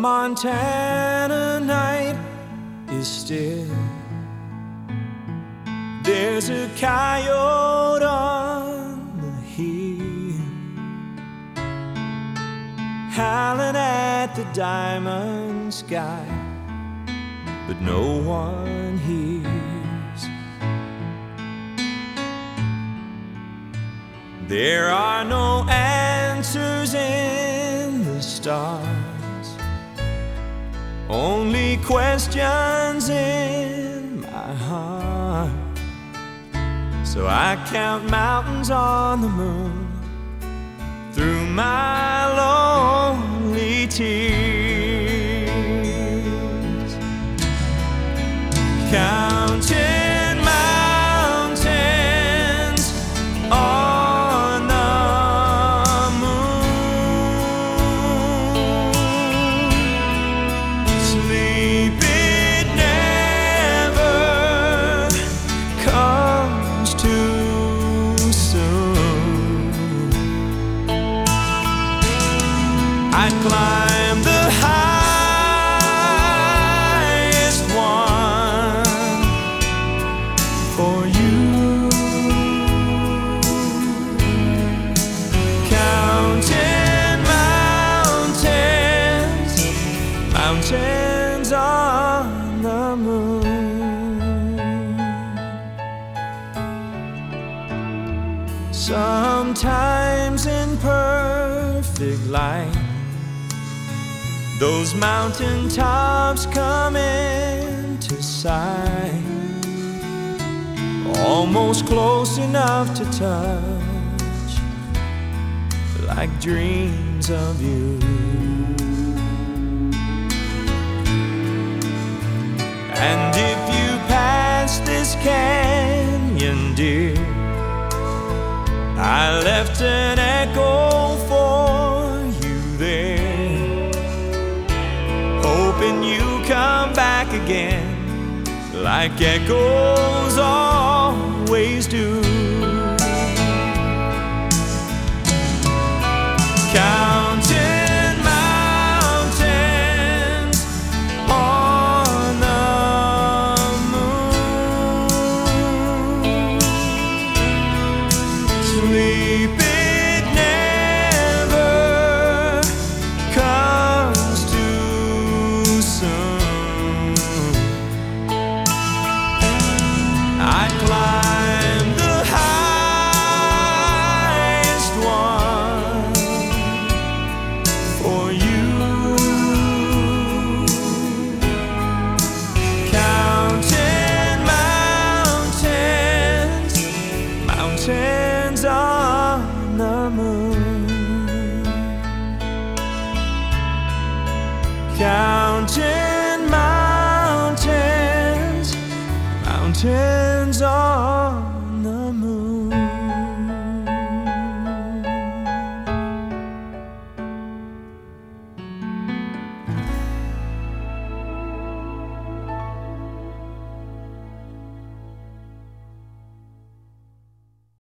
Montana night is still. There's a coyote on the hill, howling at the diamond sky, but no one hears. There are no answers in the stars, only questions in my heart. So I count mountains on the moon through my lonely tears, counting mountains on the moon. Sleep it never comes too soon. I'd climb the highest one for you, counting mountains, mountains on the moon. Sometimes in perfect light, those mountain tops come into sight, almost close enough to touch, like dreams of you. And if you pass this canyon, dear, I left an echo for you there, hoping you come back again, like echoes always do. Counting mountains on the moon. Sleep it never comes too soon. I climb the highest one for you, counting mountains, mountains on the moon, counting mountains, mountains